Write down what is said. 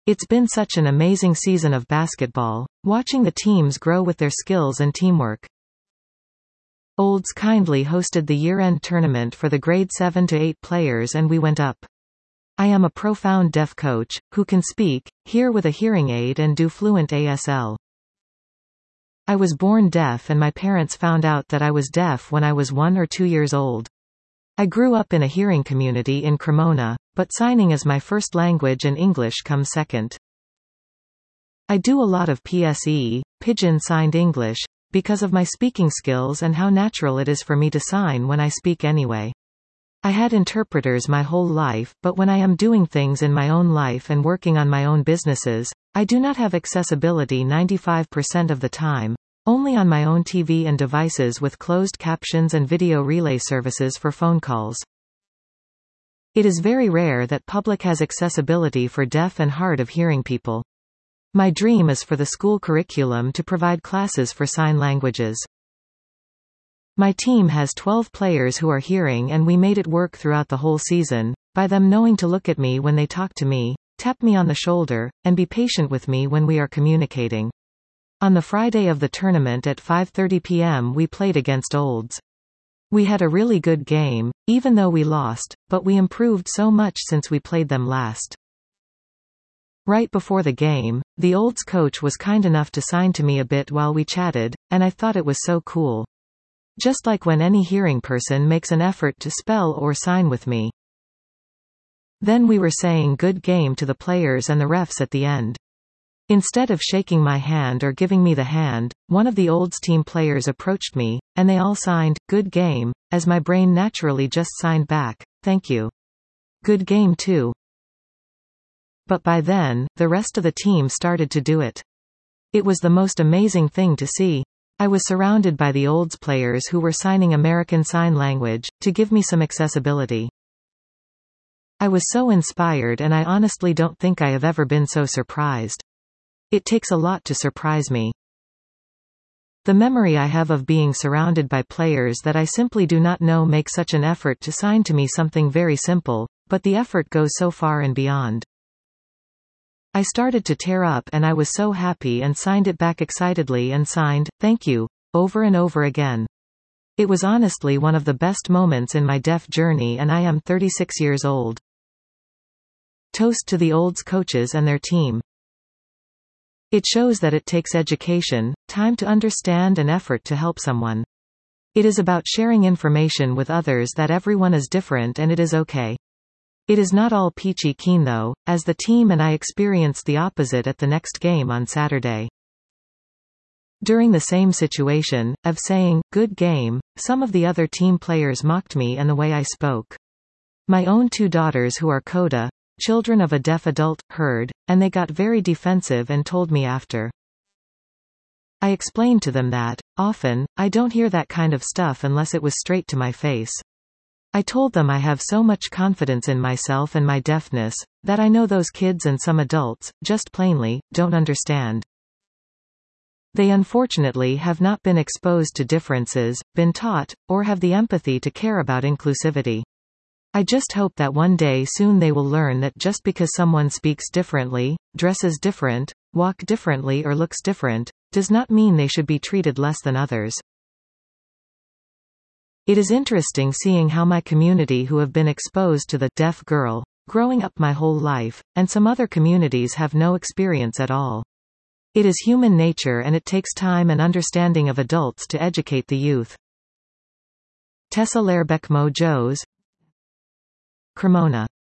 It's been such an amazing season of basketball, watching the teams grow with their skills and teamwork. Olds kindly hosted the year-end tournament for the grade 7 to 8 players and we went up. I am a profound deaf coach, who can speak, hear with a hearing aid and do fluent ASL. I was born deaf and my parents found out that I was deaf when I was 1 or 2 years old. I grew up in a hearing community in Cremona, but signing as my first language and English comes second. I do a lot of PSE, Pidgin Signed English, because of my speaking skills and how natural it is for me to sign when I speak anyway. I had interpreters my whole life, but when I am doing things in my own life and working on my own businesses, I do not have accessibility 95% of the time, only on my own TV and devices with closed captions and video relay services for phone calls. It is very rare that public has accessibility for deaf and hard of hearing people. My dream is for the school curriculum to provide classes for sign languages. My team has 12 players who are hearing and we made it work throughout the whole season, by them knowing to look at me when they talk to me, tap me on the shoulder, and be patient with me when we are communicating. On the Friday of the tournament at 5:30 p.m. we played against Olds. We had a really good game, even though we lost, but we improved so much since we played them last. Right before the game, the Olds coach was kind enough to sign to me a bit while we chatted, and I thought it was so cool. Just like when any hearing person makes an effort to spell or sign with me. Then we were saying good game to the players and the refs at the end. Instead of shaking my hand or giving me the hand, one of the Olds team players approached me, and they all signed, good game, as my brain naturally just signed back, thank you. Good game too. But by then, the rest of the team started to do it. It was the most amazing thing to see. I was surrounded by the Olds players who were signing American Sign Language, to give me some accessibility. I was so inspired and I honestly don't think I have ever been so surprised. It takes a lot to surprise me. The memory I have of being surrounded by players that I simply do not know make such an effort to sign to me something very simple, but the effort goes so far and beyond. I started to tear up and I was so happy and signed it back excitedly and signed, thank you, over and over again. It was honestly one of the best moments in my deaf journey and I am 36 years old. Toast to the Olds coaches and their team. It shows that it takes education, time to understand and effort to help someone. It is about sharing information with others that everyone is different and it is okay. It is not all peachy keen though, as the team and I experienced the opposite at the next game on Saturday. During the same situation, of saying, good game, some of the other team players mocked me and the way I spoke. My own 2 daughters who are coda, children of a deaf adult, heard, and they got very defensive and told me after. I explained to them that, often, I don't hear that kind of stuff unless it was straight to my face. I told them I have so much confidence in myself and my deafness, that I know those kids and some adults, just plainly, don't understand. They unfortunately have not been exposed to differences, been taught, or have the empathy to care about inclusivity. I just hope that one day soon they will learn that just because someone speaks differently, dresses different, walk differently or looks different, does not mean they should be treated less than others. It is interesting seeing how my community who have been exposed to the deaf girl growing up my whole life, and some other communities have no experience at all. It is human nature and it takes time and understanding of adults to educate the youth. Tessa Lerbeckmo Joes, Cremona.